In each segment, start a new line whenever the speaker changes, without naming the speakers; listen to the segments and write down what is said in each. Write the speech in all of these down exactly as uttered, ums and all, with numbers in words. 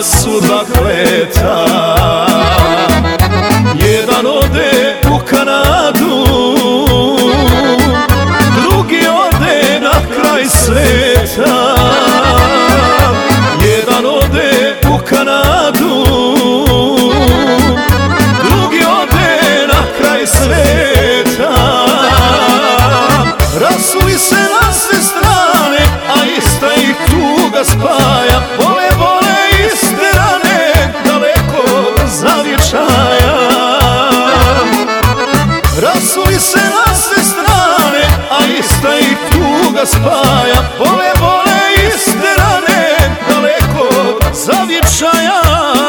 su dva kleta. Jedan ode u Kanadu, drugi ode na kraj sveta. Jedan ode u Kanadu, drugi ode na kraj sveta. Rasuli se na sve strane, a ista ih tuga spaja. Vole, vole iste rane, daleko zavječaja. Rasuli se na sve strane, a ista ih tuga spaja. Vole, vole iste rane, daleko zavječaja.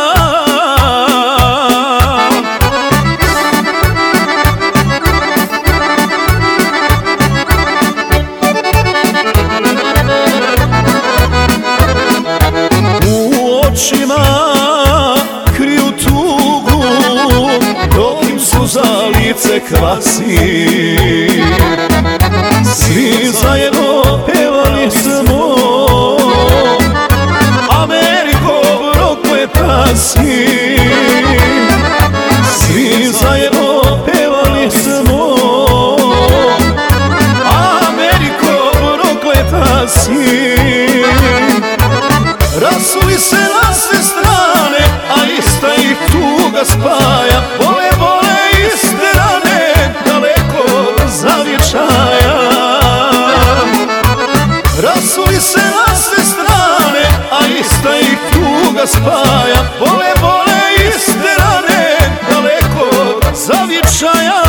Očima kriju tugu, dok im suza lice kvasi. Svi zajedno pevali smo Ameriko prokleta-si. Svi zajedno pevali smo Ameriko prokleta-si. Rasuli se na sve strane, a ista ih tuga spaja. Vole, vole iste rane, daleko zavječaja. Rasuli se na sve strane, a ista ih tuga spaja. Vole, vole iste rane, daleko zavječaja.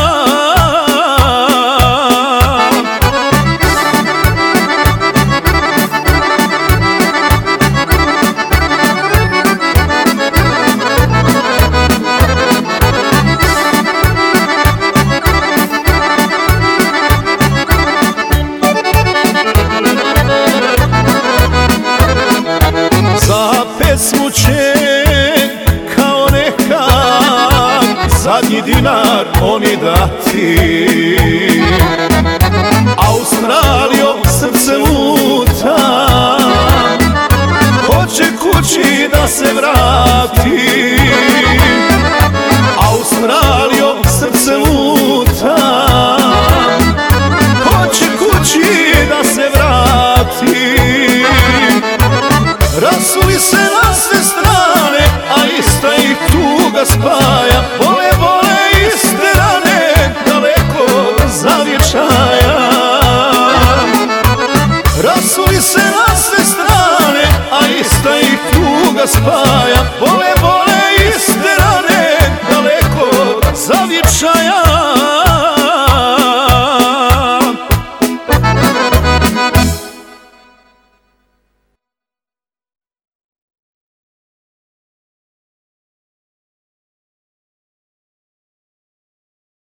Pesmu će kao nekad zadnji dinar oni dati. Australijo srce luta, hoće kući da se vrati. Australijo srce luta, hoće kući da se vrati. Rasuli se na sve strane, a ista ih tuga spaja. Vole, vole iste rane, daleko zavječaja. Rasuli se na sve strane, a ista ih tuga spaja. Vole,